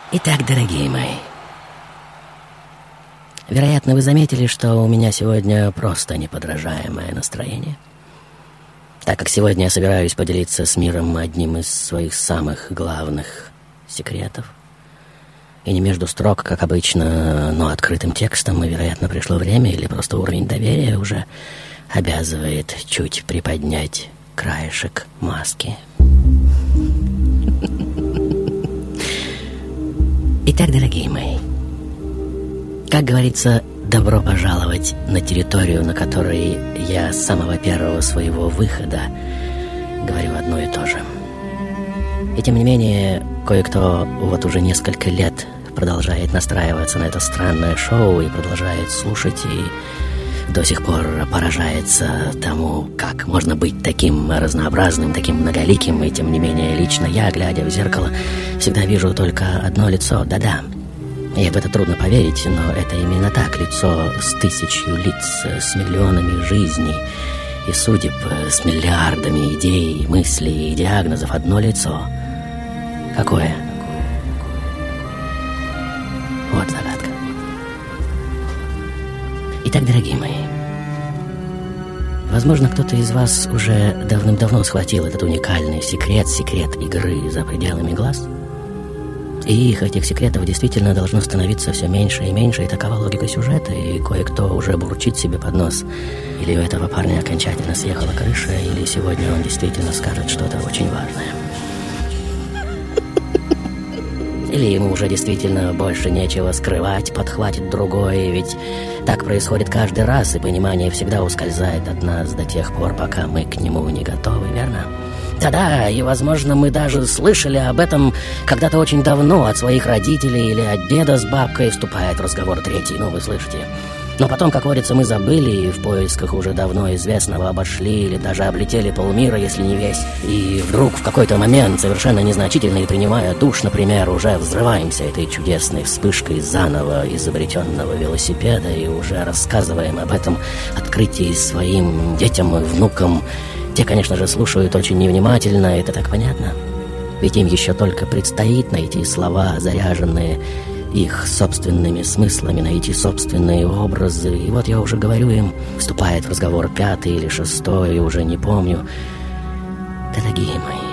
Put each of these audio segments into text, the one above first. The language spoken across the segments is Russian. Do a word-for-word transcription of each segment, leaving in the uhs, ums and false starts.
Итак, дорогие мои, вероятно, вы заметили, что у меня сегодня просто неподражаемое настроение, так как сегодня я собираюсь поделиться с миром одним из своих самых главных секретов. И не между строк, как обычно, но открытым текстом, и, вероятно, пришло время, или просто уровень доверия уже обязывает чуть приподнять краешек маски. Итак, дорогие мои, как говорится, добро пожаловать на территорию, на которой я с самого первого своего выхода говорю одно и то же. И тем не менее, кое-кто вот уже несколько лет продолжает настраиваться на это странное шоу и продолжает слушать, и до сих пор поражается тому, как можно быть таким разнообразным, таким многоликим. И тем не менее, лично я, глядя в зеркало, всегда вижу только одно лицо. Да-да, и в это трудно поверить, но это именно так. Лицо с тысячью лиц, с миллионами жизней и судеб, с миллиардами идей, мыслей и диагнозов. Одно лицо. Какое? Вот загадка. Итак, дорогие мои, возможно, кто-то из вас уже давным-давно схватил этот уникальный секрет, секрет игры за пределами глаз. И их, этих секретов, действительно должно становиться все меньше и меньше, и такова логика сюжета, и кое-кто уже бурчит себе под нос. Или у этого парня окончательно съехала крыша, или сегодня он действительно скажет что-то очень важное. Или ему уже действительно больше нечего скрывать, подхватит другой, ведь так происходит каждый раз, и понимание всегда ускользает от нас до тех пор, пока мы к нему не готовы, верно? Да-да, и, возможно, мы даже слышали об этом когда-то очень давно от своих родителей или от деда с бабкой, вступает в разговор третий, ну, вы слышите. Но потом, как говорится, мы забыли и в поисках уже давно известного обошли или даже облетели полмира, если не весь. И вдруг в какой-то момент, совершенно незначительный, принимая душ, например, уже взрываемся этой чудесной вспышкой заново изобретенного велосипеда и уже рассказываем об этом открытии своим детям и внукам. Те, конечно же, слушают очень невнимательно, это так понятно. Ведь им еще только предстоит найти слова, заряженные их собственными смыслами, найти собственные образы. И вот я уже говорю им, вступает в разговор пятый или шестой, уже не помню. Дорогие мои,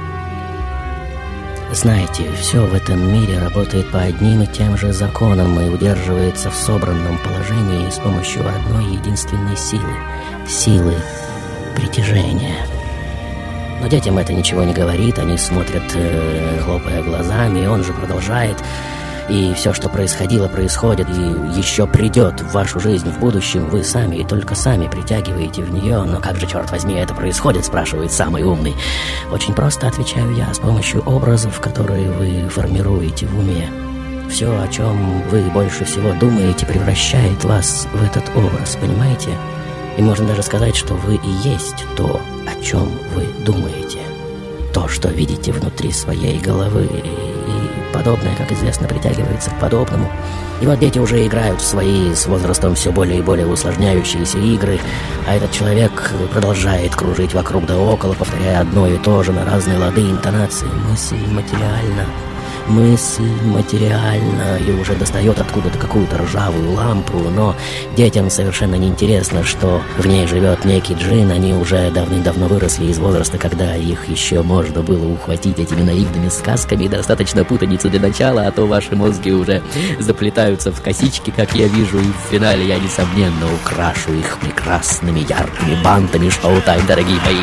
знаете, все в этом мире работает по одним и тем же законам и удерживается в собранном положении с помощью одной единственной силы — силы притяжения. Но детям это ничего не говорит, они смотрят, э, хлопая глазами, и он же продолжает. И все, что происходило, происходит, и еще придет в вашу жизнь в будущем, вы сами и только сами притягиваете в нее. Но как же, черт возьми, это происходит, спрашивает самый умный. Очень просто, отвечаю я, с помощью образов, которые вы формируете в уме. Все, о чем вы больше всего думаете, превращает вас в этот образ, понимаете? И можно даже сказать, что вы и есть то, о чем вы думаете. То, что видите внутри своей головы. И подобное, как известно, притягивается к подобному. И вот дети уже играют в свои с возрастом все более и более усложняющиеся игры, а этот человек продолжает кружить вокруг да около, повторяя одно и то же на разные лады интонации. Мысль материальна, мысль материальна, и уже достает откуда-то какую-то ржавую лампу, но детям совершенно неинтересно, что в ней живет некий джин. Они уже давным-давно выросли из возраста, когда их еще можно было ухватить этими наивными сказками. Достаточно путаницы для начала, а то ваши мозги уже заплетаются в косички, как я вижу, и в финале я, несомненно, украшу их прекрасными яркими бантами шоу-тайм, дорогие мои.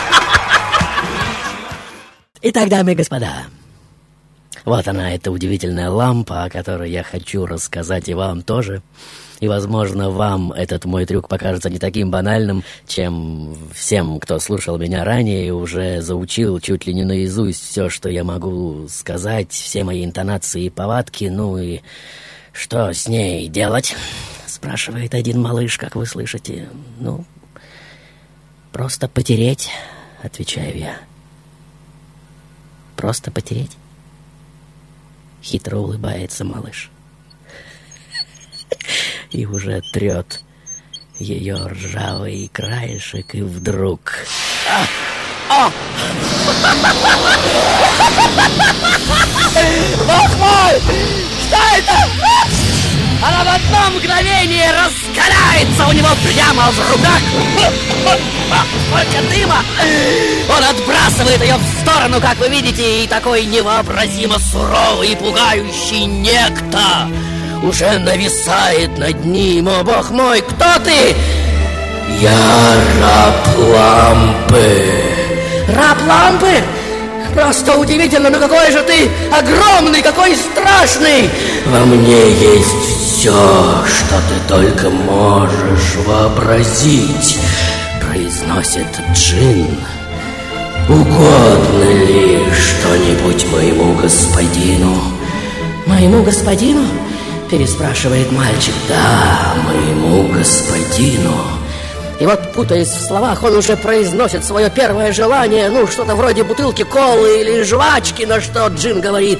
Итак, дамы и господа, вот она, эта удивительная лампа, о которой я хочу рассказать и вам тоже. И, возможно, вам этот мой трюк покажется не таким банальным, чем всем, кто слушал меня ранее и уже заучил чуть ли не наизусть все, что я могу сказать, все мои интонации и повадки. Ну и что с ней делать? Спрашивает один малыш, как вы слышите. Ну, просто потереть, отвечаю я. Просто потереть. Хитро улыбается малыш. И уже трет ее ржавый краешек, и вдруг... А! А! Бог мой! Она в одно мгновение раскаляется у него прямо в руках. Сколько дыма! Он отбрасывает ее в сторону, как вы видите, и такой невообразимо суровый и пугающий некто уже нависает над ним. О, бог мой, кто ты? Я раб лампы. Раб лампы? Просто удивительно, но какой же ты огромный, какой страшный! Во мне есть все, что ты только можешь вообразить, произносит джин. Угодно ли что-нибудь моему господину? Моему господину? Переспрашивает мальчик. Да, моему господину. И вот, путаясь в словах, он уже произносит свое первое желание. Ну, что-то вроде бутылки колы или жвачки, на что джин говорит: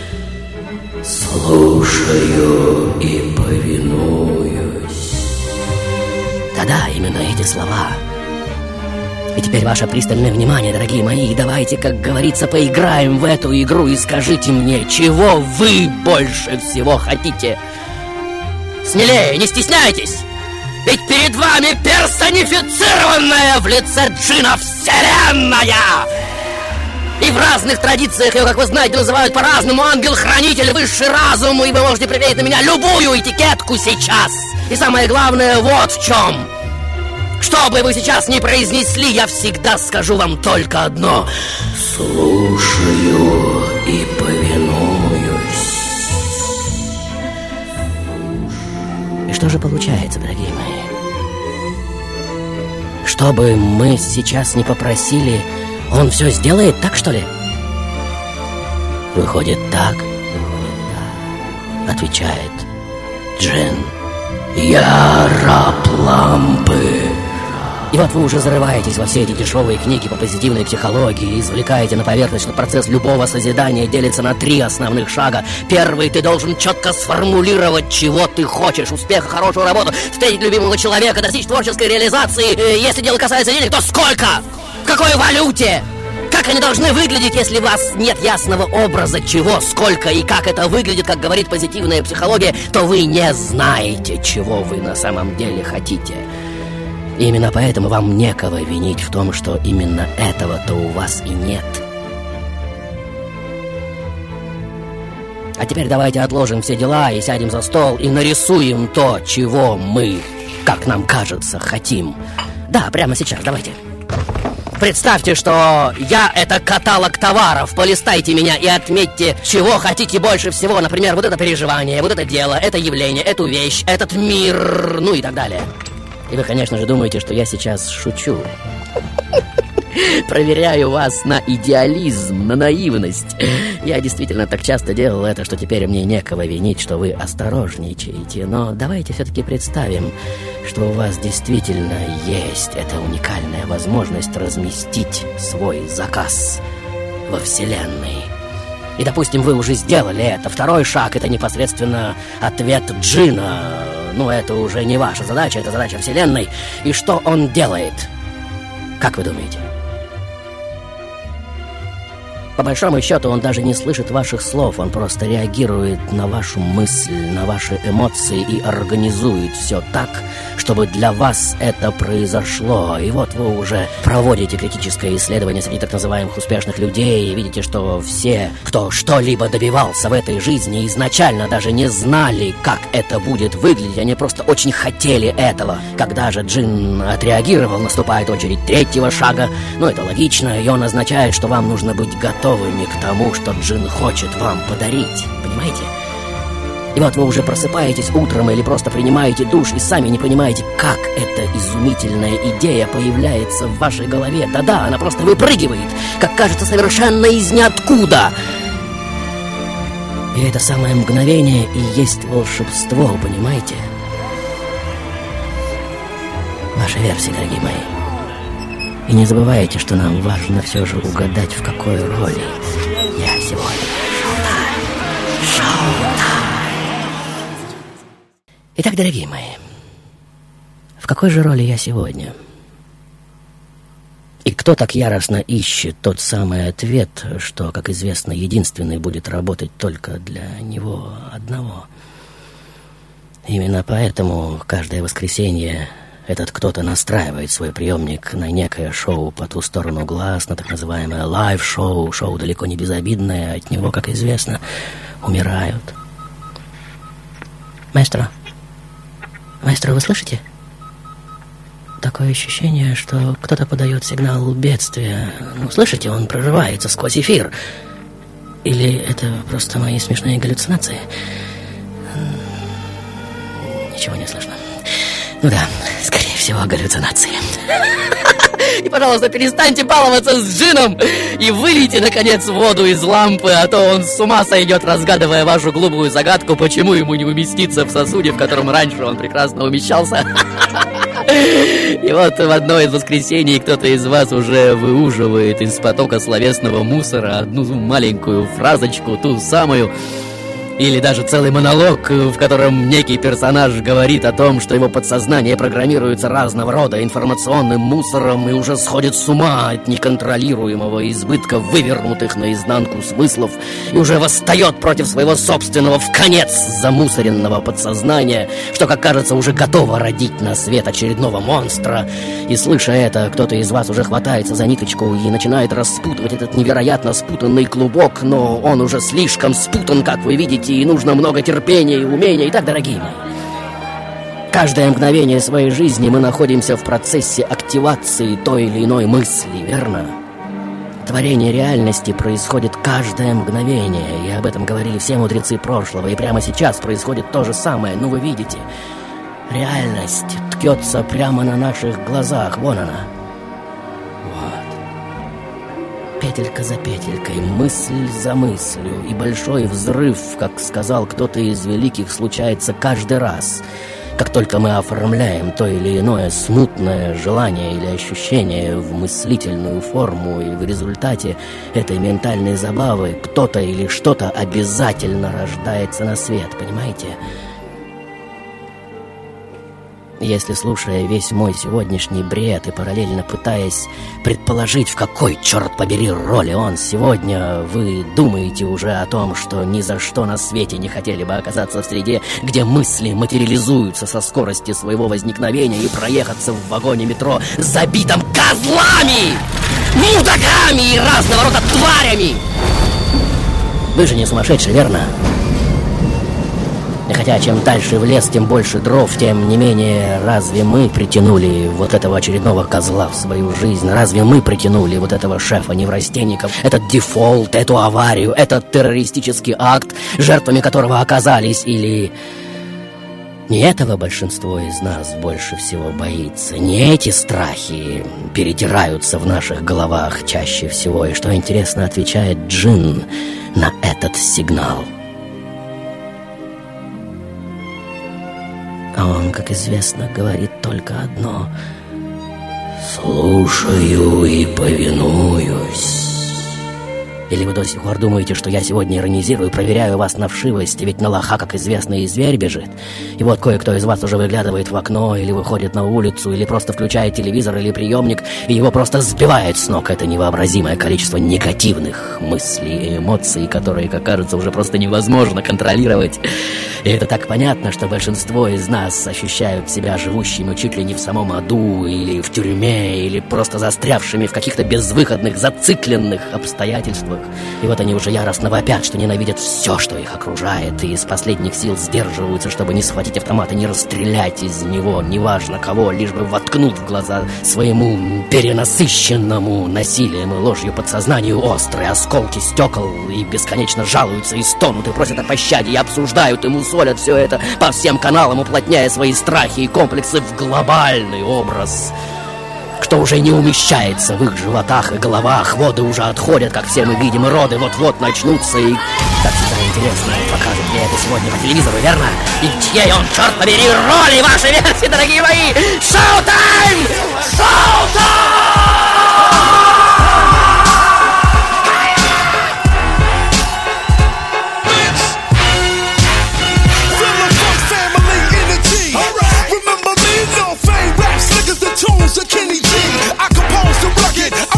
слушаю и повинуюсь. Да-да, именно эти слова. И теперь ваше пристальное внимание, дорогие мои. Давайте, как говорится, поиграем в эту игру и скажите мне, чего вы больше всего хотите. Смелее, не стесняйтесь. Ведь перед вами персонифицированная в лице джина вселенная! И в разных традициях ее, как вы знаете, называют по-разному: ангел-хранитель, высший разум. И вы можете применить на меня любую этикетку сейчас. И самое главное вот в чем. Что бы вы сейчас ни произнесли, я всегда скажу вам только одно: слушаю и повинуюсь. И что же получается, дорогие мои? Что бы мы сейчас ни попросили, он все сделает так, что ли? Выходит так, выходит так, отвечает джин. Я раб лампы. И вот вы уже зарываетесь во все эти дешевые книги по позитивной психологии и извлекаете на поверхность, что процесс любого созидания делится на три основных шага. Первый: ты должен четко сформулировать, чего ты хочешь: успеха, хорошую работу, встретить любимого человека, достичь творческой реализации. Если дело касается денег, то сколько? В какой валюте? Как они должны выглядеть, если у вас нет ясного образа, чего, сколько и как это выглядит, как говорит позитивная психология, то вы не знаете, чего вы на самом деле хотите. И именно поэтому вам некого винить в том, что именно этого-то у вас и нет. А теперь давайте отложим все дела и сядем за стол и нарисуем то, чего мы, как нам кажется, хотим. Да, прямо сейчас, давайте. Представьте, что я — это каталог товаров. Полистайте меня и отметьте, чего хотите больше всего. Например, вот это переживание, вот это дело, это явление, эту вещь, этот мир, ну и так далее. И вы, конечно же, думаете, что я сейчас шучу. Проверяю вас на идеализм, на наивность. Я действительно так часто делал это, что теперь мне некого винить, что вы осторожничаете. Но давайте все-таки представим, что у вас действительно есть эта уникальная возможность разместить свой заказ во Вселенной. И, допустим, вы уже сделали это. Второй шаг — это непосредственно ответ джина. Ну, это уже не ваша задача, это задача Вселенной. И что он делает? Как вы думаете? По большому счету, он даже не слышит ваших слов, он просто реагирует на вашу мысль, на ваши эмоции и организует все так, чтобы для вас это произошло. И вот вы уже проводите критическое исследование среди так называемых успешных людей и видите, что все, кто что-либо добивался в этой жизни, изначально даже не знали, как это будет выглядеть. Они просто очень хотели этого. Когда же джин отреагировал, наступает очередь третьего шага. Ну, это логично, и он означает, что вам нужно быть готовым к тому, что джин хочет вам подарить. Понимаете? И вот вы уже просыпаетесь утром или просто принимаете душ и сами не понимаете, как эта изумительная идея появляется в вашей голове. Да-да, она просто выпрыгивает, как кажется, совершенно из ниоткуда. И это самое мгновение и есть волшебство, понимаете? Ваша версия, дорогие мои. И не забывайте, что нам важно все же угадать, в какой роли я сегодня. Шоу-тайм! Шоу-тайм! Итак, дорогие мои, в какой же роли я сегодня? И кто так яростно ищет тот самый ответ, что, как известно, единственный будет работать только для него одного? Именно поэтому каждое воскресенье этот кто-то настраивает свой приемник на некое шоу по ту сторону глаз, на так называемое лайв-шоу, шоу далеко не безобидное, от него, как известно, умирают. Маэстро, маэстро, вы слышите? Такое ощущение, что кто-то подает сигнал бедствия. Ну, слышите, он прорывается сквозь эфир. Или это просто мои смешные галлюцинации? Ничего не слышно. Ну да, скорее всего, галлюцинации. И, пожалуйста, перестаньте баловаться с джином и вылейте, наконец, воду из лампы, а то он с ума сойдет, разгадывая вашу глупую загадку, почему ему не уместиться в сосуде, в котором раньше он прекрасно умещался. И вот в одно из воскресений кто-то из вас уже выуживает из потока словесного мусора одну маленькую фразочку, ту самую, или даже целый монолог, в котором некий персонаж говорит о том, что его подсознание программируется разного рода информационным мусором и уже сходит с ума от неконтролируемого избытка вывернутых наизнанку смыслов и уже восстает против своего собственного вконец замусоренного подсознания, что, как кажется, уже готово родить на свет очередного монстра. И, слыша это, кто-то из вас уже хватается за ниточку и начинает распутывать этот невероятно спутанный клубок, но он уже слишком спутан, как вы видите, и нужно много терпения и умения. Итак, дорогие мои, каждое мгновение своей жизни мы находимся в процессе активации той или иной мысли, верно? Творение реальности происходит каждое мгновение, и об этом говорили все мудрецы прошлого, и прямо сейчас происходит то же самое, ну вы видите. Реальность ткется прямо на наших глазах, вон она. Петелька за петелькой, мысль за мыслью, и большой взрыв, как сказал кто-то из великих, случается каждый раз, как только мы оформляем то или иное смутное желание или ощущение в мыслительную форму, и в результате этой ментальной забавы кто-то или что-то обязательно рождается на свет, понимаете? Если, слушая весь мой сегодняшний бред и параллельно пытаясь предположить, в какой, черт побери, роли он сегодня, вы думаете уже о том, что ни за что на свете не хотели бы оказаться в среде, где мысли материализуются со скорости своего возникновения, и проехаться в вагоне метро, забитом козлами, мудаками и разного рода тварями. Вы же не сумасшедший, верно? И хотя чем дальше в лес, тем больше дров, тем не менее, разве мы притянули вот этого очередного козла в свою жизнь? Разве мы притянули вот этого шефа-неврастенников, этот дефолт, эту аварию, этот террористический акт, жертвами которого оказались? Или не этого большинство из нас больше всего боится? Не эти страхи перетираются в наших головах чаще всего? И что интересно, отвечает джин на этот сигнал? А он, как известно, говорит только одно: «Слушаю и повинуюсь». Или вы до сих пор думаете, что я сегодня иронизирую, проверяю вас на вшивость, ведь на лоха, как известно, и зверь бежит. И вот кое-кто из вас уже выглядывает в окно, или выходит на улицу, или просто включает телевизор или приемник, и его просто сбивает с ног это невообразимое количество негативных мыслей и эмоций, которые, как кажется, уже просто невозможно контролировать. И это так понятно, что большинство из нас ощущают себя живущими чуть ли не в самом аду, или в тюрьме, или просто застрявшими в каких-то безвыходных, зацикленных обстоятельствах. И вот они уже яростно вопят, что ненавидят все, что их окружает, и из последних сил сдерживаются, чтобы не схватить автомат и не расстрелять из него неважно кого, лишь бы воткнуть в глаза своему перенасыщенному насилием и ложью подсознанию острые осколки стекол, и бесконечно жалуются и стонут, и просят о пощаде, и обсуждают, и мусолят все это по всем каналам, уплотняя свои страхи и комплексы в глобальный образ, что уже не умещается в их животах и головах. Воды уже отходят, как все мы видим, и роды вот-вот начнутся, и, как всегда, интересно, покажут мне это сегодня по телевизору, верно? И чьей он, черт побери, роли, ваши версии, дорогие мои! Шоу-тайм! Шоу-тайм! Tunes of Kenny G. I compose the rugged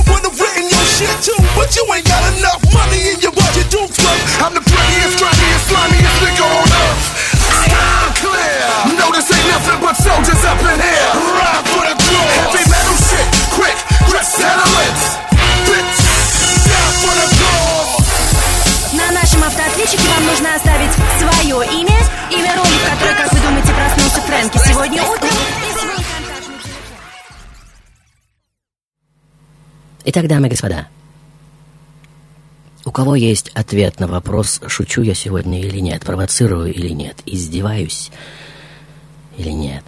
Вам нужно оставить свое имя, имя роли, в которой, как вы думаете, проснулся Фрэнки сегодня утром. Итак, дамы и господа, у кого есть ответ на вопрос, шучу я сегодня или нет, провоцирую или нет, издеваюсь или нет?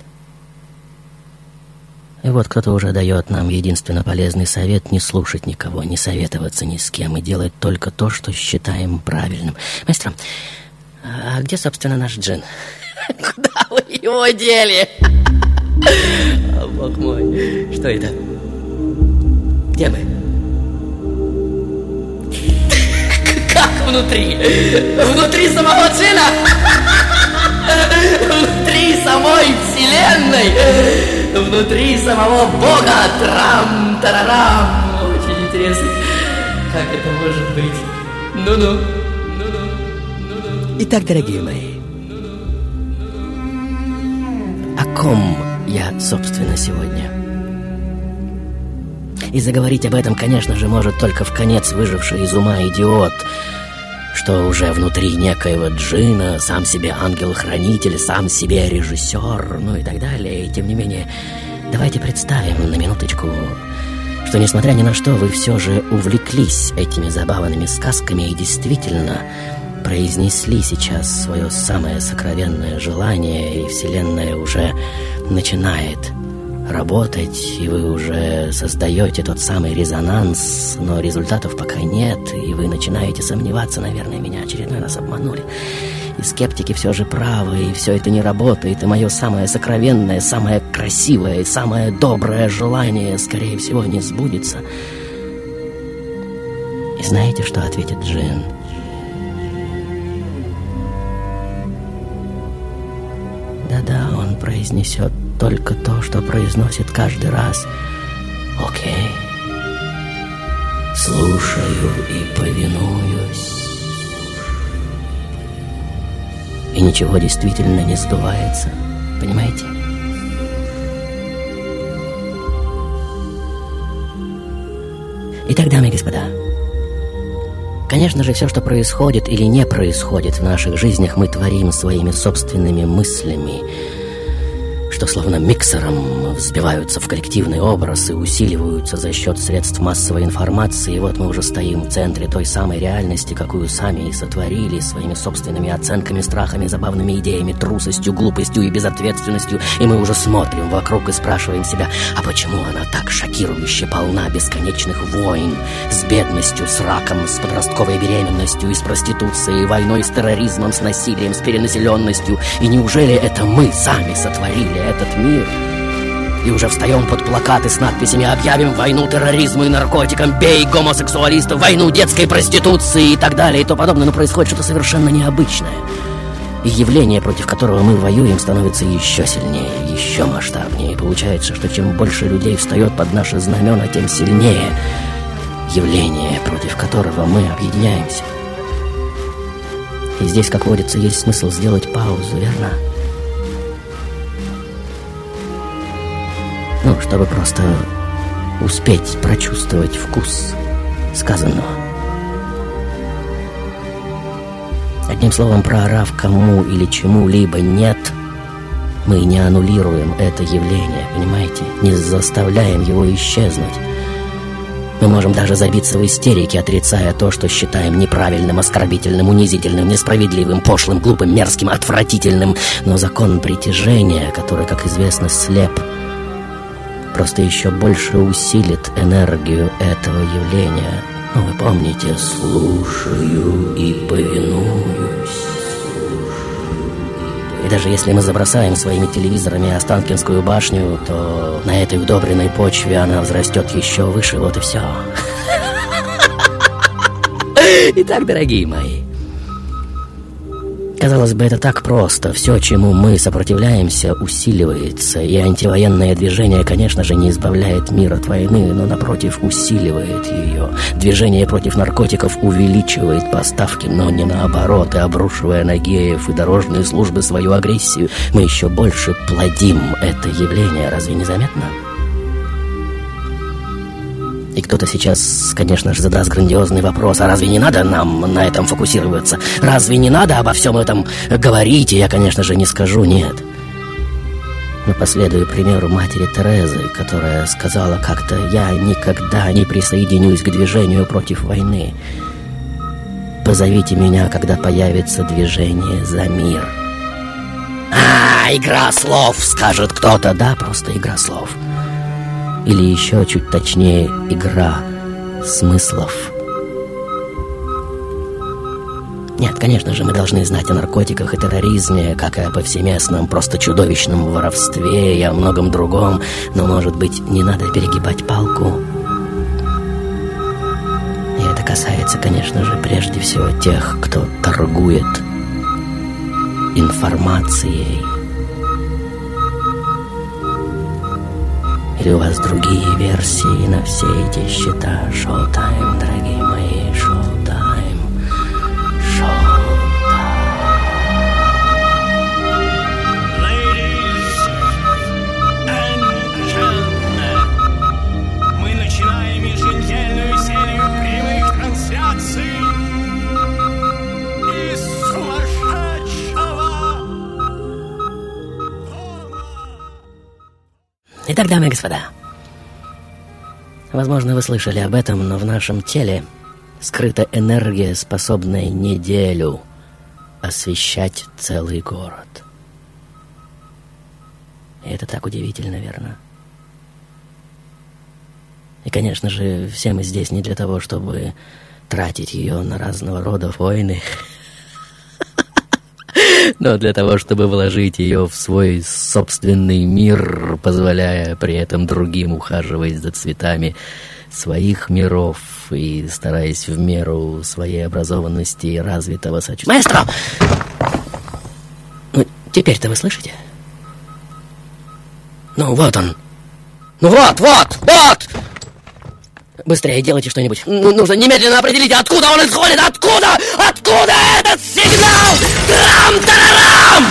И вот кто-то уже дает нам единственно полезный совет: не слушать никого, не советоваться ни с кем и делать только то, что считаем правильным. Маэстро, а где, собственно, наш джин? Куда вы его дели? О, бог мой, что это? Где мы? Как внутри? Внутри самого джина? Внутри самой вселенной? Внутри самого Бога? Трам-тарарам. Очень интересно. Как это может быть? Ну-ну. Итак, дорогие мои, о ком я, собственно, сегодня? И заговорить об этом, конечно же, может только вконец выживший из ума идиот, что уже внутри некоего джина, сам себе ангел-хранитель, сам себе режиссер, ну и так далее. И тем не менее, давайте представим на минуточку, что, несмотря ни на что, вы все же увлеклись этими забавными сказками и действительно произнесли сейчас свое самое сокровенное желание, и Вселенная уже начинает работать, и вы уже создаете тот самый резонанс, но результатов пока нет, и вы начинаете сомневаться. Наверное, меня очередной раз обманули, и скептики все же правы, и все это не работает, и мое самое сокровенное, самое красивое и самое доброе желание, скорее всего, не сбудется. И знаете, что ответит джин? Да-да, он произнесет только то, что произносит каждый раз. Окей. Слушаю и повинуюсь. И ничего действительно не сбывается. Понимаете? Итак, дамы и господа, конечно же, все, что происходит или не происходит в наших жизнях, мы творим своими собственными мыслями, что словно миксером взбиваются в коллективный образ и усиливаются за счет средств массовой информации. И вот мы уже стоим в центре той самой реальности, какую сами и сотворили своими собственными оценками, страхами, забавными идеями, трусостью, глупостью и безответственностью. И мы уже смотрим вокруг и спрашиваем себя, а почему она так шокирующе полна бесконечных войн с бедностью, с раком, с подростковой беременностью и с проституцией, войной с терроризмом, с насилием, с перенаселенностью? И неужели это мы сами сотворили этот мир? И уже встаем под плакаты с надписями «Объявим войну терроризму и наркотикам», «Бей гомосексуалистов», «Войну детской проституции» и так далее и тому подобное. Но происходит что-то совершенно необычное. И явление, против которого мы воюем, становится еще сильнее, еще масштабнее. И получается, что чем больше людей встает под наши знамена, тем сильнее явление, против которого мы объединяемся. И здесь, как водится, есть смысл сделать паузу, верно? Ну, чтобы просто успеть прочувствовать вкус сказанного. Одним словом, проорав кому или чему-либо «нет», мы не аннулируем это явление, понимаете? Не заставляем его исчезнуть. Мы можем даже забиться в истерике, отрицая то, что считаем неправильным, оскорбительным, унизительным, несправедливым, пошлым, глупым, мерзким, отвратительным. Но закон притяжения, который, как известно, слеп, просто еще больше усилит энергию этого явления. Ну, вы помните, слушаю и повинуюсь. И даже если мы забросаем своими телевизорами Останкинскую башню, то на этой удобренной почве она взрастет еще выше, вот и все. Итак, дорогие мои, казалось бы, это так просто. Все, чему мы сопротивляемся, усиливается. И антивоенное движение, конечно же, не избавляет мир от войны, но, напротив, усиливает ее. Движение против наркотиков увеличивает поставки, но не наоборот. И обрушивая на геев и дорожные службы свою агрессию, мы еще больше плодим это явление. Разве не заметно? И кто-то сейчас, конечно же, задаст грандиозный вопрос: а разве не надо нам на этом фокусироваться? Разве не надо обо всем этом говорить? И я, конечно же, не скажу «нет». Но последую примеру матери Терезы, которая сказала как-то: «Я никогда не присоединюсь к движению против войны. Позовите меня, когда появится движение за мир». «А, игра слов», — скажет кто-то. Да, просто игра слов. Или еще чуть точнее, игра смыслов. Нет, конечно же, мы должны знать о наркотиках и терроризме, как и о повсеместном, просто чудовищном воровстве и о многом другом. Но, может быть, не надо перегибать палку. И это касается, конечно же, прежде всего тех, кто торгует информацией. Или у вас другие версии на все эти счета? Шоу-тайм, дорогие мои, шоу-тайм, шоу-тайм. Ladies and gentlemen, мы начинаем еженедельную серию прямых трансляций из сумасшедшего дома. Итак, дамы и господа, возможно, вы слышали об этом, но в нашем теле скрыта энергия, способная неделю освещать целый город. И это так удивительно, верно? И, конечно же, все мы здесь не для того, чтобы тратить ее на разного рода войны, но для того, чтобы вложить ее в свой собственный мир, позволяя при этом другим ухаживать за цветами своих миров и стараясь в меру своей образованности и развитого сочувствия. Маэстро! Ну, теперь-то вы слышите? Ну, вот он. Ну, вот, вот, вот! Быстрее делайте что-нибудь. Ну, нужно немедленно определить, откуда он исходит! Откуда? Откуда этот сигнал? Трам-тарарам!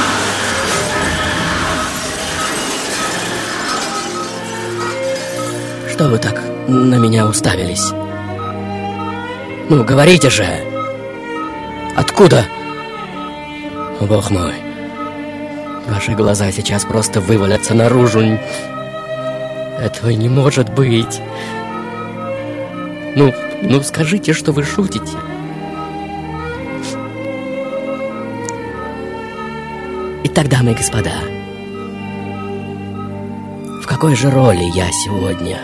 Что вы так на меня уставились? Ну, говорите же! Откуда? О, бог мой! Ваши глаза сейчас просто вывалятся наружу. Этого не может быть! Ну, ну скажите, что вы шутите. Итак, дамы и господа, в какой же роли я сегодня?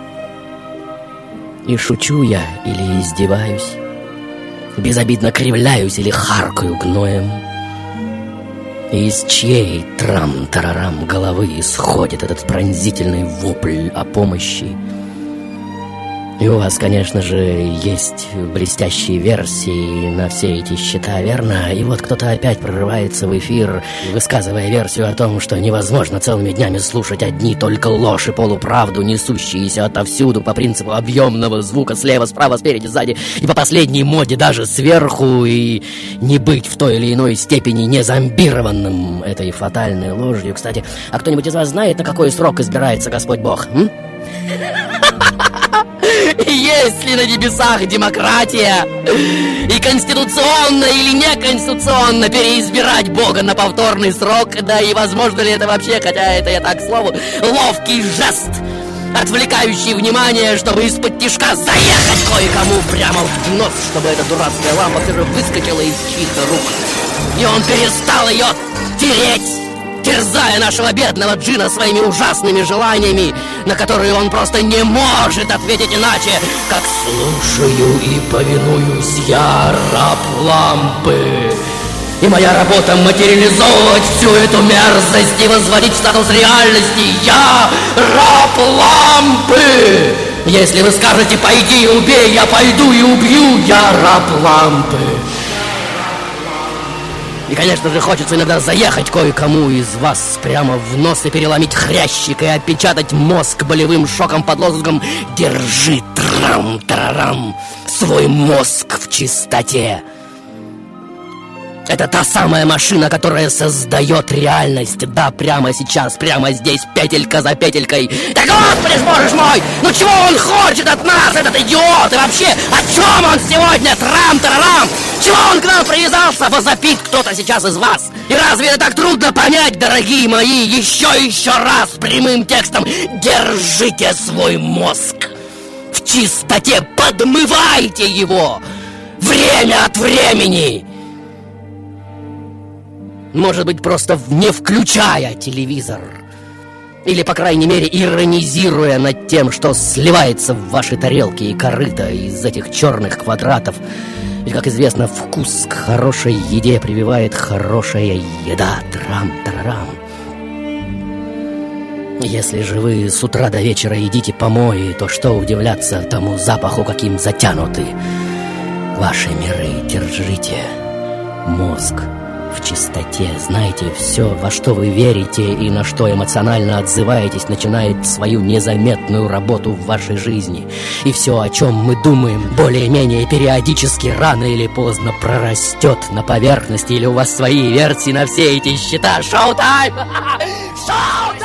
И шучу я или издеваюсь? Безобидно кривляюсь или харкаю гноем? И из чьей трам-тарарам головы исходит этот пронзительный вопль о помощи? И у вас, конечно же, есть блестящие версии на все эти счета, верно? И вот кто-то опять прорывается в эфир, высказывая версию о том, что невозможно целыми днями слушать одни только ложь и полуправду, несущиеся отовсюду по принципу объемного звука слева, справа, спереди, сзади и по последней моде даже сверху, и не быть в той или иной степени не зомбированным этой фатальной ложью. Кстати, а кто-нибудь из вас знает, на какой срок избирается Господь Бог? М? Есть ли на небесах демократия? И конституционно или неконституционно переизбирать Бога на повторный срок? Да и возможно ли это вообще, хотя это я так к слову, ловкий жест, отвлекающий внимание, чтобы из-под тишка заехать кое-кому прямо в нос, чтобы эта дурацкая лампа все же выскочила из чьих-то рук, и он перестал ее тереть, терзая нашего бедного Джина своими ужасными желаниями, на которые он просто не может ответить иначе, как «слушаю и повинуюсь, я раб лампы». И моя работа материализовывать всю эту мерзость и возводить в статус реальности. Я раб лампы. Если вы скажете «пойди и убей», я пойду и убью. Я раб лампы. И, конечно же, хочется иногда заехать кое-кому из вас прямо в нос и переломить хрящик и опечатать мозг болевым шоком под лозунгом «Держи, трам-тарарам, свой мозг в чистоте». Это та самая машина, которая создает реальность. Да, прямо сейчас, прямо здесь, петелька за петелькой. Да господи, боже мой! Ну чего он хочет от нас, этот идиот? И вообще, о чем он сегодня? Трам-тарарам! Чего он к нам привязался? Возопит кто-то сейчас из вас. И разве это так трудно понять, дорогие мои? Еще и еще раз прямым текстом: держите свой мозг в чистоте, подмывайте его время от времени. Может быть, просто не включая телевизор. Или, по крайней мере, иронизируя над тем, что сливается в ваши тарелки и корыто из этих черных квадратов. Ведь, как известно, вкус к хорошей еде прививает хорошая еда. Трам-тарарам. Если же вы с утра до вечера едите помои, то что удивляться тому запаху, каким затянуты ваши миры. Держите мозг в чистоте. Знаете, все, во что вы верите и на что эмоционально отзываетесь, начинает свою незаметную работу в вашей жизни. И все, о чем мы думаем, более-менее периодически, рано или поздно прорастет на поверхности. Или у вас свои версии на все эти счета. Шоу-тайм! Шоу-тайм!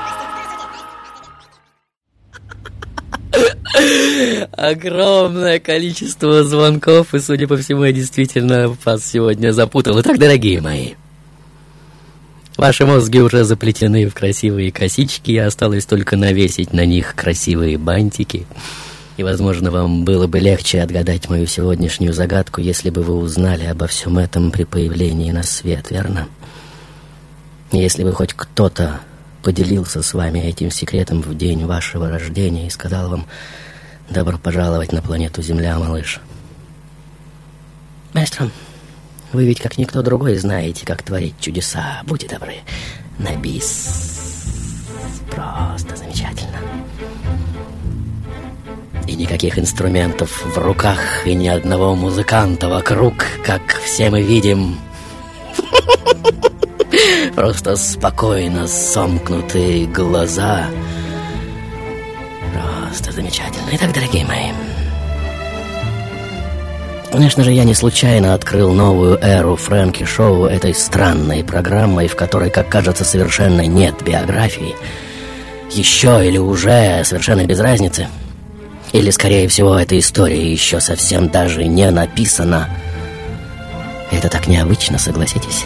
Огромное количество звонков, и, судя по всему, я действительно вас сегодня запутал. Итак, дорогие мои, ваши мозги уже заплетены в красивые косички, осталось только навесить на них красивые бантики. И, возможно, вам было бы легче отгадать мою сегодняшнюю загадку, если бы вы узнали обо всем этом при появлении на свет, верно? Если бы хоть кто-то поделился с вами этим секретом в день вашего рождения и сказал вам: добро пожаловать на планету Земля, малыш. Маэстро, вы ведь как никто другой знаете, как творить чудеса. Будьте добры, на бис. Просто замечательно. И никаких инструментов в руках, и ни одного музыканта вокруг, как все мы видим. Просто спокойно сомкнутые глаза. Просто замечательно. Итак, дорогие мои, конечно же, я не случайно открыл новую эру Фрэнки Шоу этой странной программой, в которой, как кажется, совершенно нет биографии. Еще или уже совершенно без разницы. Или, скорее всего, эта история еще совсем даже не написана. Это так необычно, согласитесь?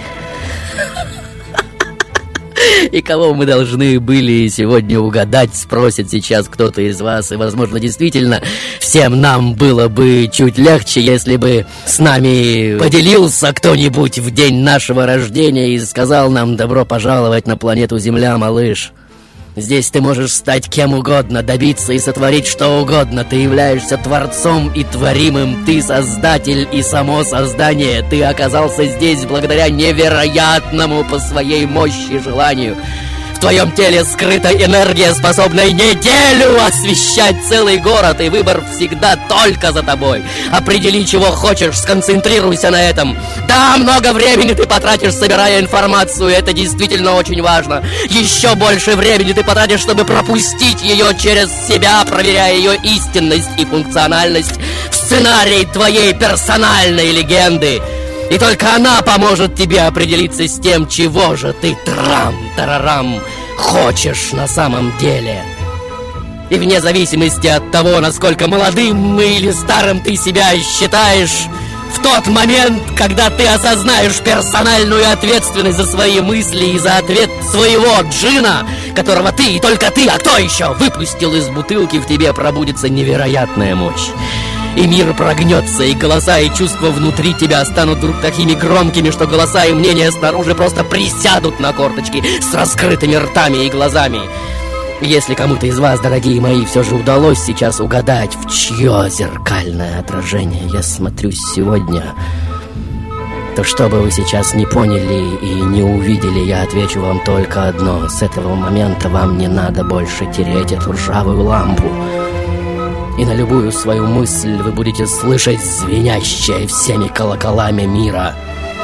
И кого мы должны были сегодня угадать, спросит сейчас кто-то из вас. И, возможно, действительно, всем нам было бы чуть легче, если бы с нами поделился кто-нибудь в день нашего рождения и сказал нам: добро пожаловать на планету Земля, малыш. Здесь ты можешь стать кем угодно, добиться и сотворить что угодно. Ты являешься творцом и творимым. Ты создатель и само создание. Ты оказался здесь благодаря невероятному по своей мощи желанию. В твоем теле скрыта энергия, способная неделю освещать целый город. И выбор всегда только за тобой. Определи, чего хочешь, сконцентрируйся на этом. Да, много времени ты потратишь, собирая информацию. Это действительно очень важно. Еще больше времени ты потратишь, чтобы пропустить ее через себя, проверяя ее истинность и функциональность в сценарии твоей персональной легенды. И только она поможет тебе определиться с тем, чего же ты, трам-тарарам, хочешь на самом деле. И вне зависимости от того, насколько молодым или старым ты себя считаешь, в тот момент, когда ты осознаешь персональную ответственность за свои мысли и за ответ своего джина, которого ты и только ты, а кто еще, выпустил из бутылки, в тебе пробудится невероятная мощь. И мир прогнется, и голоса, и чувства внутри тебя станут вдруг такими громкими, что голоса и мнения снаружи просто присядут на корточки с раскрытыми ртами и глазами. Если кому-то из вас, дорогие мои, все же удалось сейчас угадать, в чье зеркальное отражение я смотрюсь сегодня, то что бы вы сейчас не поняли и не увидели, я отвечу вам только одно: с этого момента вам не надо больше тереть эту ржавую лампу. И на любую свою мысль вы будете слышать звенящее всеми колоколами мира: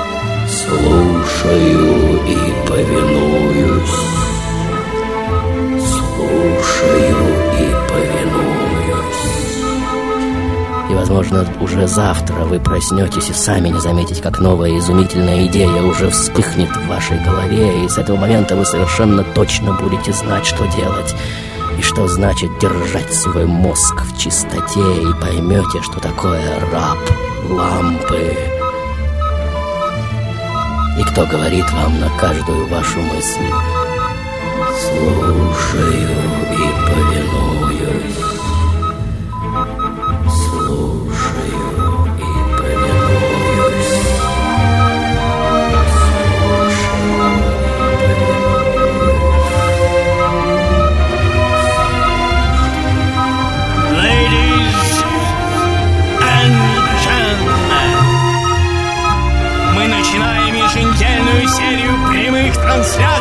слушаю и повинуюсь. Слушаю и повинуюсь. И, возможно, Возможно, уже завтра вы проснетесь и сами не заметите, как новая изумительная идея уже вспыхнет в вашей голове, и с этого момента вы совершенно точно будете знать, что делать. И что значит держать свой мозг в чистоте, и поймете, что такое раб лампы. И кто говорит вам на каждую вашу мысль: слушаю и повинуюсь, слушаю и повинуюсь, слушаю и повинуюсь. Ladies and gentlemen, мы начинаем еженедельную серию прямых трансляций